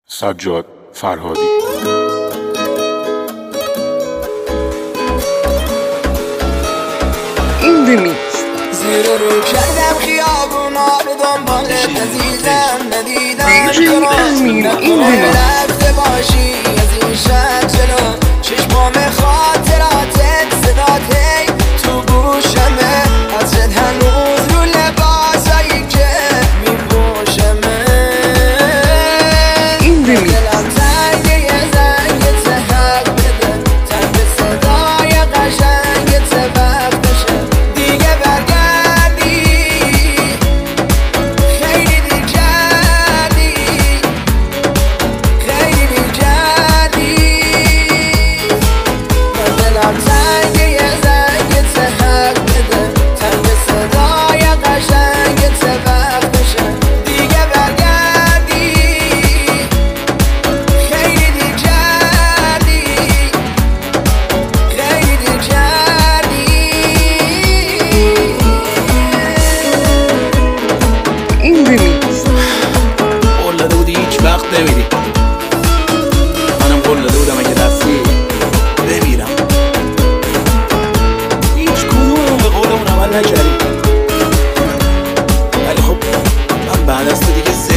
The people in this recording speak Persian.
سجاد فرهادی. این ریمیکس زیر رو کردم خیابونا رو دنبالت ندیدم نکنه رفته باشی از این شب جلو چشمام خاطراتت صدات هی تو گوشمه حسرت هنوز رو لباسایی که میپوشمه این ریمیکس دلم تنگه یه زنگت حق بده تنگ صدای قشنگت وقتشه دیگه برگردی خیلی دیر کردی خیلی دیر کردی من دلم تنگه یه زنگت حق بده تنگ صدای قشنگت وقتشه دیگه برگردی خیلی دیر کردی خیلی دیر کردی این ریمیکس قول داده بودی هیچ وقت نمیری، منم قول داده بودم اگه رفتی بمیرم. هیچ کدوم به قولمون عمل نکردیم، ولی خب من بعد از تو دیگه